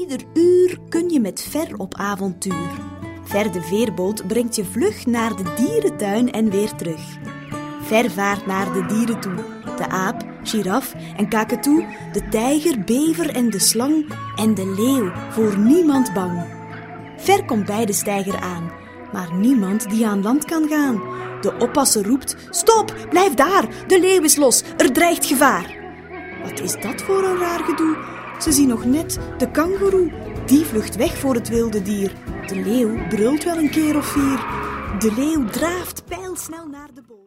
Ieder uur kun je met Ver op avontuur. Ver de veerboot brengt je vlug naar de dierentuin en weer terug. Ver vaart naar de dieren toe. De aap, giraf en kakatoe, de tijger, bever en de slang en de leeuw, voor niemand bang. Ver komt bij de steiger aan, maar niemand die aan land kan gaan. De oppasser roept: stop, blijf daar, de leeuw is los, er dreigt gevaar. Wat is dat voor een raar gedoe? Ze zien nog net de kangoeroe, die vlucht weg voor het wilde dier. De leeuw brult wel een keer of 4. De leeuw draaft pijlsnel naar de boom.